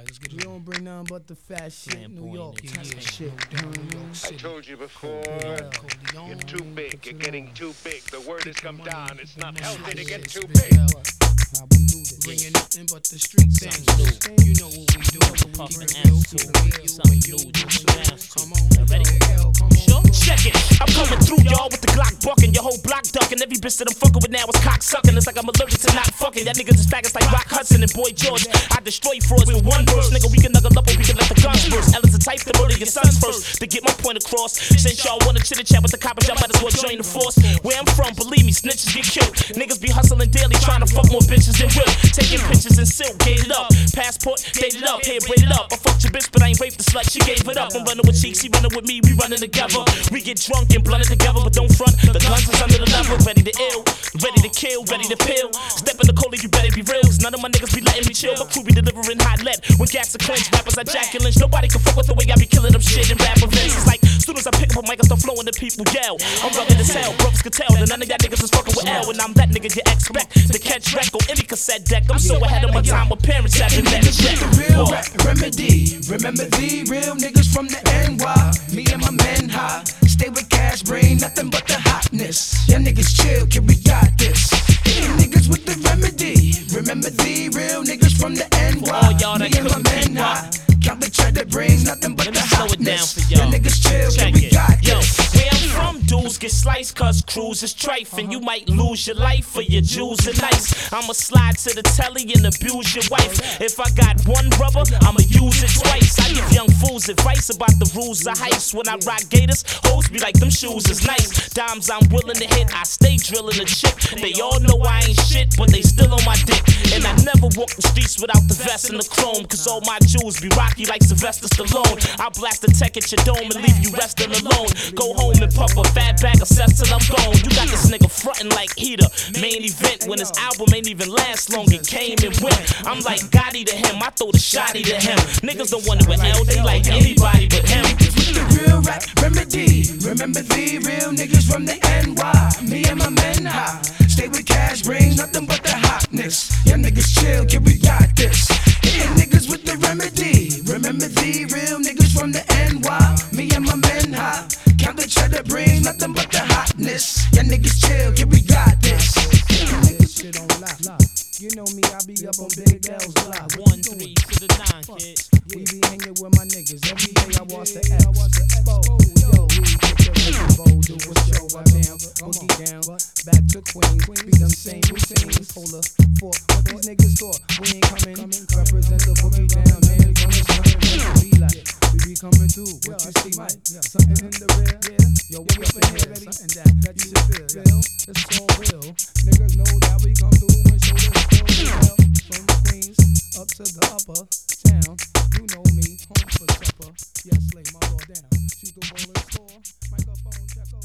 Alright, let's get We it. don't bring nothing but the fat shit. New York, shit. I told you before, you're too big. You're getting too big. The word has come down. It's not healthy to get too big. How we do this? Bringing nothing but the street things. You know what we do. Puffin' Keep it real, ass keep too. it real. Something You, new, you, just you. bounce to. Come on, Y'all ready? come on. Sure? Check it. I'm coming through, y'all, with the Glock bucking. Your whole block ducking. Every bitch that I'm fucking with now is cock sucking. It's like I'm allergic to not fucking. Y'all niggas is faggots like Rock Hudson and Boy George. I destroy frauds with one verse. Nigga, we can knuckle up or we can let the guns burst. L is the type to murder your sons first. To get my point across. Since y'all wanna chit chat with the coppers, y'all might as well join the force. Where I'm from, believe me, snitches get killed. Niggas be hustling daily, trying to fuck more bitches than real. Taking pictures in silk, gated up. Passport, dated up, hair braided up. I fucked your bitch, but I ain't raped the slut, she gave it up. I'm running with cheeks, she running with me, we running together. We get drunk and blunted together, but don't front. The guns is under the level, ready to ill, ready to kill, ready to peel. Step in the cola, you better be real. None of my niggas be letting me chill, but crew be delivering hot lead. When gas are clenched, rappers are Jack and Lynch. Nobody can fuck with the way I be killing them shit in rap events. It's like, soon as I pick up a mic, I start flowing, the people yell. I'm rugged as hell, brothers can tell that none of y'all niggas is fucking with L. And I'm that nigga you expect to catch wreck on any cassette deck. I'm so ahead of my time with parents having that check. The real rap remedy. Remember the real niggas from the NY. Me and my men high. Stay with cash, bring nothing but the hotness. Y'all niggas chill, kid, we got this. You niggas with the remedy. Remember the real niggas from the NY. all y'all that Me and my couldn't men keep up. high. Count the cheddar, brings nothing but Let the me slow it down hotness. for y'all. Y'all niggas chill, Check kid, we it. got Yo, this. where I'm from, dudes get sliced, cause crews is trifing. You might lose your life for your jewels are nice. I'ma slide to the telly and abuse your wife. If I got one rubber, I'ma use it twice. I give young fools advice about the rules of heist. When I rock gators, hoes be like, them shoes is nice. Dimes I'm willing to hit, I stay drilling a chick. They all know I ain't shit, but they still on my dick. And I never walk the streets without the vest and the chrome, cause all my jewels be rocky like Sylvester Stallone. I'll blast the tech at your dome and leave you resting alone. Go home and puff a fat bag of cess till I'm gone. You got this nigga frontin' like Heater. Main event when his album ain't even last long, it came and went. I'm like Gotti to him, I throw the shotty to him. Niggas don't want it with L, they like anybody but him. With the real rap remedy. Remember the real niggas from the NY. Me and my men high. Stay with cash, bring nothing but the hotness. Y'all niggas chill, kid, we got this. Yeah, niggas with the remedy. Remember the real niggas from the NY. Me and my men high. Count the cheddar, bring nothing but the hotness. Y'all niggas chill, kid, we got this. Niggas shit on lock. You know me, I be up on Big L's block. 1 3 to the 9, kid. We be hanging with my niggas. Every day I watch the X. Yo, we take the Ricky Bowl, do a show up down, boogie down, back to Queens. Be them same routines. Hold up, for what these niggas thought. We ain't coming. Represent the boogie down, man. From the sun, we like. We be coming through. What you see, Mike? Something in the rear. Yo, we up in here. Something that you should feel. It's all real. Niggas know that we come through and show this. From the Queens up to the upper town, you know me, home for supper. Yes, lay my law down. Shoot the ball and score. Microphone checker.